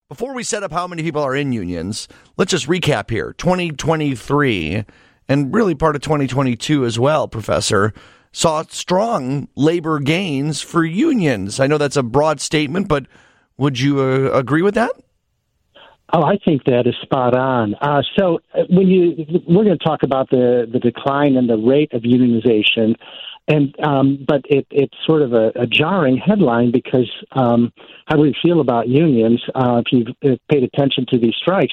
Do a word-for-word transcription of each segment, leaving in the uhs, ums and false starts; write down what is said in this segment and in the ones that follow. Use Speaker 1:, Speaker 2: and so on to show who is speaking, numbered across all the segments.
Speaker 1: Before we set up how many people are in unions, let's just recap here. twenty twenty-three, and really part of twenty twenty-two as well, Professor, saw strong labor gains for unions. I know that's a broad statement, but would you uh, agree with that?
Speaker 2: Oh, I think that is spot on. Uh, so when you, we're going to talk about the, the decline in the rate of unionization, and um, but it, it's sort of a, a jarring headline because um, how do we feel about unions? Uh, if you've paid attention to these strikes,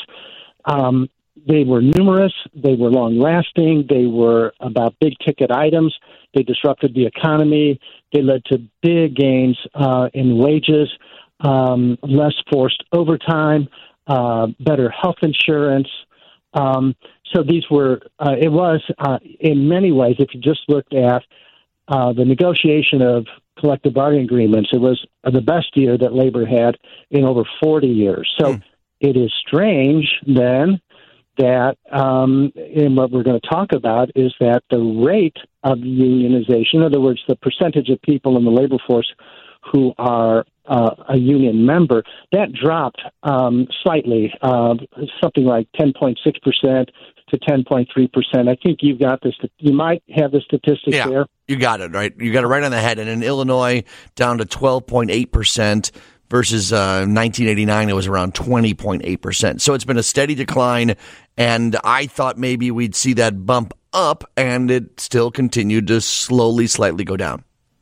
Speaker 2: um, they were numerous, they were long-lasting, they were about big-ticket items, they disrupted the economy, they led to big gains uh, in wages, um, less forced overtime, Uh, better health insurance. Um, so these were, uh, it was uh, in many ways, if you just looked at uh, the negotiation of collective bargaining agreements, it was the best year that labor had in over forty years. So mm. it is strange then that, um, and what we're going to talk about is that the rate of unionization, in other words, the percentage of people in the labor force who are uh, a union member, that dropped um, slightly, uh, something like ten point six percent to ten point three percent. I think you've got this. You might have the statistics
Speaker 1: yeah,
Speaker 2: there.
Speaker 1: You got it, right? You got it right on the head. And in Illinois, down to twelve point eight percent versus uh, nineteen eighty-nine, it was around twenty point eight percent. So it's been a steady decline, and I thought maybe we'd see that bump up, and it still continued to slowly, slightly go down.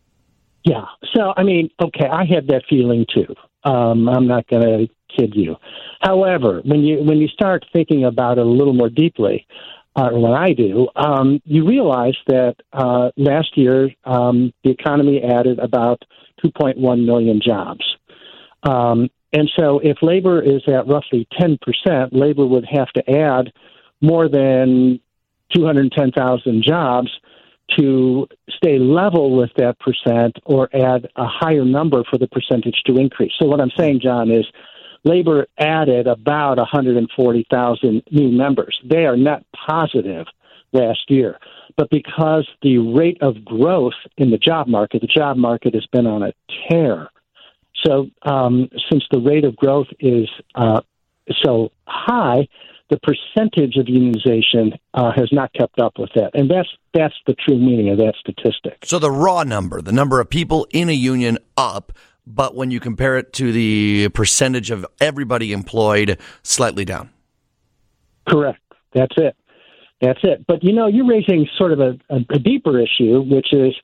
Speaker 2: Yeah. So, I mean, okay, I had that feeling too. Um, I'm not going to kid you. However, when you when you start thinking about it a little more deeply, uh, or what I do, um, you realize that uh, last year um, the economy added about two point one million jobs. Um, and so if labor is at roughly ten percent, labor would have to add more than two hundred ten thousand jobs to stay level with that percent or add a higher number for the percentage to increase. So what I'm saying, John, is labor added about one hundred forty thousand new members. They are net positive last year. But because the rate of growth in the job market, the job market has been on a tear. So um, since the rate of growth is uh, so high, the percentage of unionization uh, has not kept up with that. And that's that's the true meaning of that statistic.
Speaker 1: So the raw number, the number of people in a union up, but when you compare it to the percentage of everybody employed, slightly down.
Speaker 2: Correct. That's it. That's it. But, you know, you're raising sort of a, a, a deeper issue, which is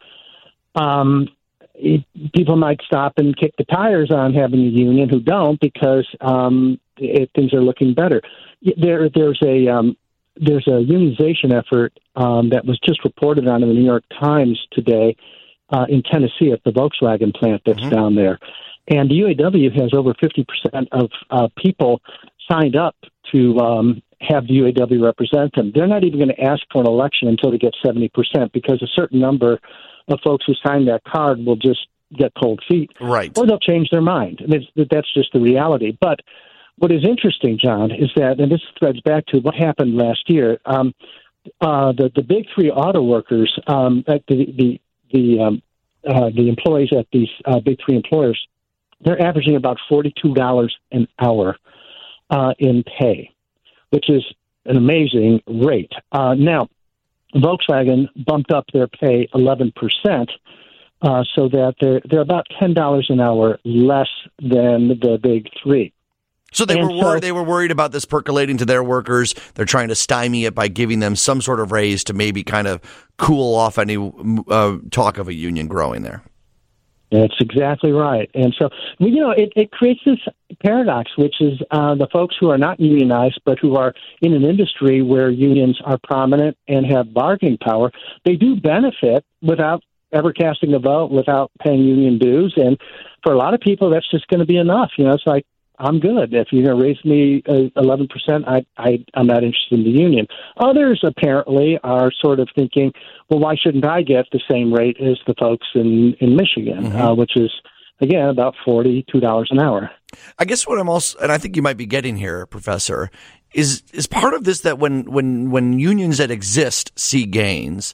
Speaker 2: um, it, people might stop and kick the tires on having a union who don't because um, it, things are looking better. There, there's a um, there's a unionization effort um, that was just reported on in the New York Times today uh, in Tennessee at the Volkswagen plant that's mm-hmm. down there, and the U A W has over fifty percent of uh, people signed up to um, have the U A W represent them. They're not even going to ask for an election until they get seventy percent because a certain number of folks who sign that card will just get cold feet,
Speaker 1: right?
Speaker 2: Or they'll change their mind. It's, that's just the reality, but. What is interesting, John, is that, and this threads back to what happened last year, um, uh, the, the big three auto workers, um, at the the the, um, uh, the employees at these uh, big three employers, they're averaging about forty-two dollars an hour uh, in pay, which is an amazing rate. Uh, now, Volkswagen bumped up their pay eleven percent, uh, so that they're, they're about ten dollars an hour less than the big three.
Speaker 1: So they
Speaker 2: and
Speaker 1: were worried, so, they were worried about this percolating to their workers. They're trying to stymie it by giving them some sort of raise to maybe kind of cool off any uh, talk of a union growing there.
Speaker 2: That's exactly right. And so, well, you know, it, it creates this paradox, which is uh, the folks who are not unionized but who are in an industry where unions are prominent and have bargaining power, they do benefit without ever casting a vote, without paying union dues. And for a lot of people, that's just going to be enough. You know, it's like, I'm good. If you're going to raise me uh, eleven percent, I, I, I'm not interested in the union. Others apparently are sort of thinking, well, why shouldn't I get the same rate as the folks in, in Michigan, mm-hmm. uh, which is, again, about forty-two dollars an hour.
Speaker 1: I guess what I'm also, and I think you might be getting here, Professor, is is part of this that when, when, when unions that exist see gains,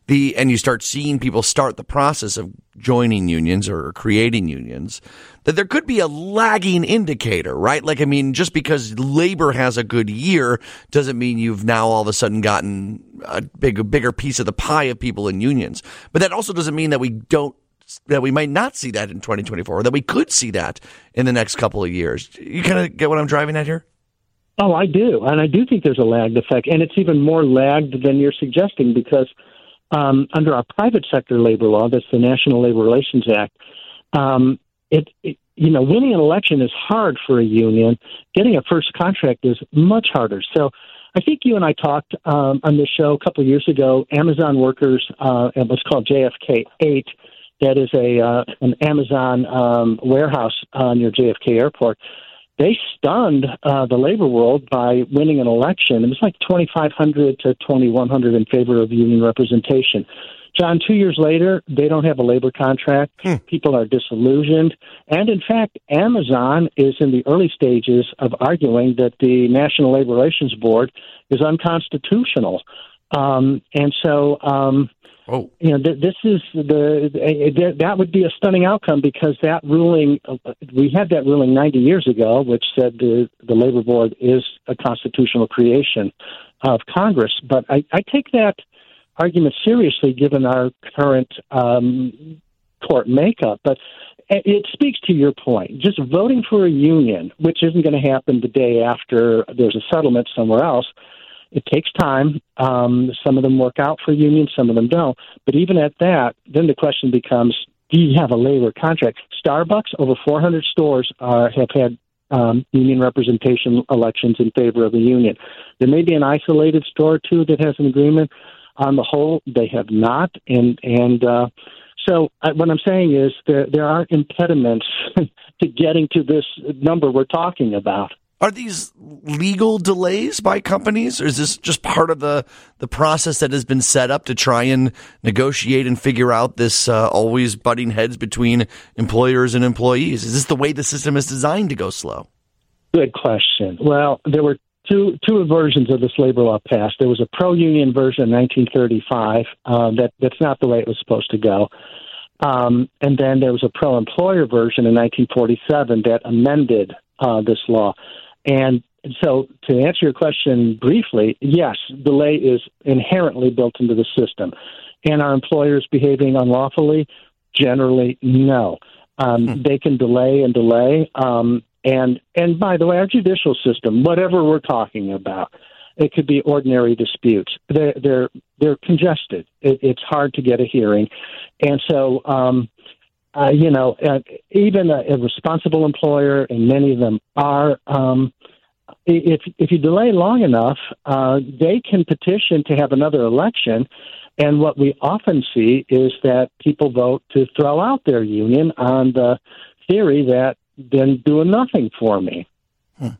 Speaker 1: the and you start seeing people start the process of joining unions or creating unions, that there could be a lagging indicator, right? Like, I mean, just because labor has a good year doesn't mean you've now all of a sudden gotten a big, a bigger piece of the pie of people in unions. But that also doesn't mean that we don't, that we might not see that in twenty twenty-four, or that we could see that in the next couple of years. You kind of get what I'm driving at here?
Speaker 2: Oh, I do. And I do think there's a lagged effect. And it's even more lagged than you're suggesting because um, under our private sector labor law, that's the National Labor Relations Act, um, it, it, you know, winning an election is hard for a union. Getting a first contract is much harder. So I think you and I talked um, on this show a couple of years ago. Amazon workers, uh, it was called J F K eight. That is a uh, an Amazon um, warehouse uh, near J F K Airport. They stunned uh, the labor world by winning an election. It was like twenty-five hundred to twenty-one hundred in favor of union representation. John, two years later, they don't have a labor contract. Hmm. People are disillusioned. And in fact, Amazon is in the early stages of arguing that the National Labor Relations Board is unconstitutional. Um, and so, um, oh. you know, th- this is the, th- that would be a stunning outcome because that ruling, uh, we had that ruling ninety years ago, which said the, the Labor Board is a constitutional creation of Congress. But I, I take that argument seriously given our current um, court makeup. But it speaks to your point. Just voting for a union, which isn't going to happen the day after there's a settlement somewhere else, it takes time. Um, some of them work out for unions, some of them don't. But even at that, then the question becomes, do you have a labor contract? Starbucks, over four hundred stores uh, have had um, union representation elections in favor of a union. There may be an isolated store, or two, that has an agreement. On the whole, they have not. And, and uh, so uh, what I'm saying is there, there are impediments to getting to this number we're talking about.
Speaker 1: Are these legal delays by companies, or is this just part of the, the process that has been set up to try and negotiate and figure out this uh, always butting heads between employers and employees? Is this the way the system is designed to go slow?
Speaker 2: Good question. Well, there were two two versions of this labor law passed. There was a pro-union version in nineteen thirty-five. Uh, that that's not the way it was supposed to go. Um, and then there was a pro-employer version in nineteen forty-seven that amended uh, this law. And so to answer your question briefly, yes, delay is inherently built into the system. And are employers behaving unlawfully? Generally, no. Um, hmm. They can delay and delay. Um, and, and by the way, our judicial system, whatever we're talking about, it could be ordinary disputes. They're, they're, they're congested. It, it's hard to get a hearing. And so, um, Uh, you know, uh, even a, a responsible employer, and many of them are, um, if if you delay long enough, uh, they can petition to have another election. And what we often see is that people vote to throw out their union on the theory that they're doing nothing for me.
Speaker 1: Hmm.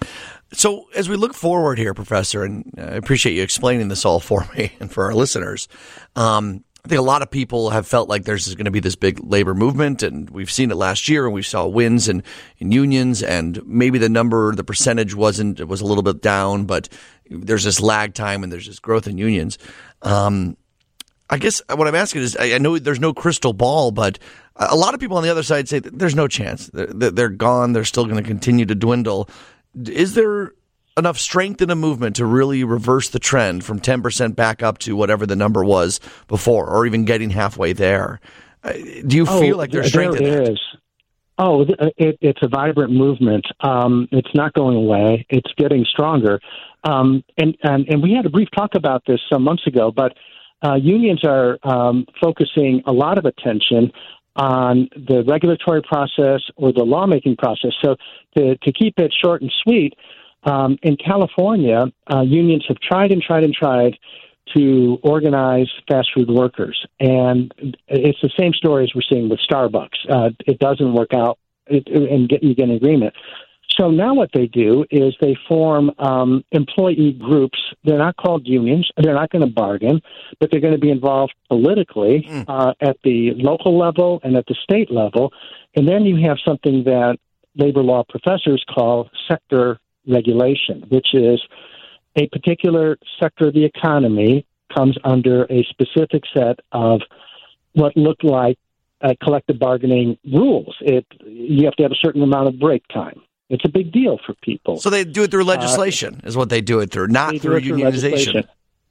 Speaker 1: So as we look forward here, Professor, and I appreciate you explaining this all for me and for our listeners, um, I think a lot of people have felt like there's going to be this big labor movement, and we've seen it last year, and we saw wins in, in unions, and maybe the number, the percentage wasn't, it was a little bit down, but there's this lag time and there's this growth in unions. Um, I guess what I'm asking is, I, I know there's no crystal ball, but a lot of people on the other side say that there's no chance. They're, they're gone. They're still going to continue to dwindle. Is there enough strength in a movement to really reverse the trend from ten percent back up to whatever the number was before, or even getting halfway there? Uh, do you
Speaker 2: oh,
Speaker 1: feel like there's strength
Speaker 2: there
Speaker 1: in that?
Speaker 2: Is. Oh, it, it's a vibrant movement. Um, it's not going away. It's getting stronger. Um, and, and, and we had a brief talk about this some months ago, but uh, unions are um, focusing a lot of attention on the regulatory process or the lawmaking process. So to, to keep it short and sweet, Um, in California, uh, unions have tried and tried and tried to organize fast food workers. And it's the same story as we're seeing with Starbucks. Uh, it doesn't work out it, and get, you get an agreement. So now what they do is they form um, employee groups. They're not called unions. They're not going to bargain, but they're going to be involved politically mm. uh, at the local level and at the state level. And then you have something that labor law professors call sector regulation, which is a particular sector of the economy comes under a specific set of what looked like uh, collective bargaining rules. It you have to have a certain amount of break time. It's a big deal for people.
Speaker 1: So they do it through legislation, uh, is what they do it through, not through unionization.
Speaker 2: Through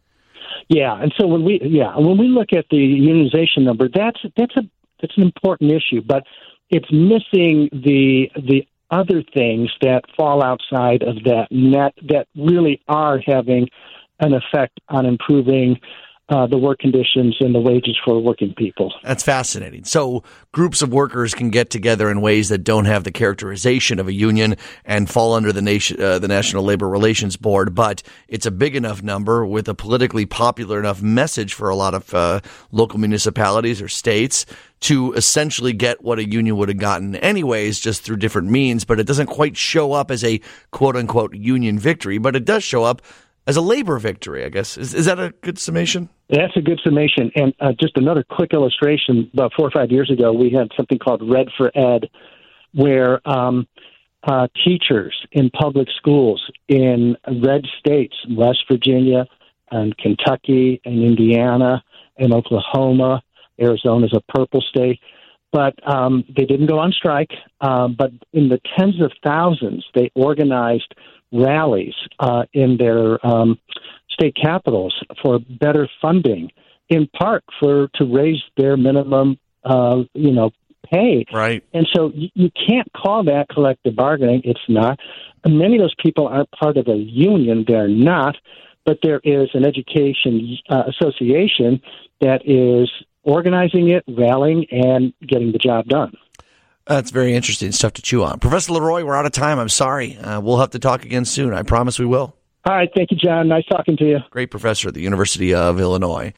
Speaker 2: yeah, and so when we yeah when we look at the unionization number, that's that's a that's an important issue, but it's missing the the other things that fall outside of that and that that really are having an effect on improving Uh, the work conditions and the wages for working people.
Speaker 1: That's fascinating. So groups of workers can get together in ways that don't have the characterization of a union and fall under the nation, uh, the National Labor Relations Board, but it's a big enough number with a politically popular enough message for a lot of uh, local municipalities or states to essentially get what a union would have gotten anyways, just through different means, but it doesn't quite show up as a quote-unquote union victory, but it does show up as a labor victory, I guess. Is, is that a good summation?
Speaker 2: That's a good summation. And uh, just another quick illustration, about four or five years ago, we had something called Red for Ed, where um, uh, teachers in public schools in red states, West Virginia and Kentucky and Indiana and Oklahoma, Arizona's a purple state, but um, they didn't go on strike. Uh, but in the tens of thousands, they organized rallies uh, in their um, state capitals for better funding, in part for to raise their minimum, uh, you know, pay.
Speaker 1: Right.
Speaker 2: And so you, you can't call that collective bargaining. It's not. And many of those people aren't part of a union. They're not. But there is an education uh, association that is organizing it, rallying, and getting the job done.
Speaker 1: That's very interesting stuff to chew on. Professor Leroy, we're out of time. I'm sorry. Uh, we'll have to talk again soon. I promise we will.
Speaker 2: All right. Thank you, John. Nice talking to you.
Speaker 1: Great professor at the University of Illinois.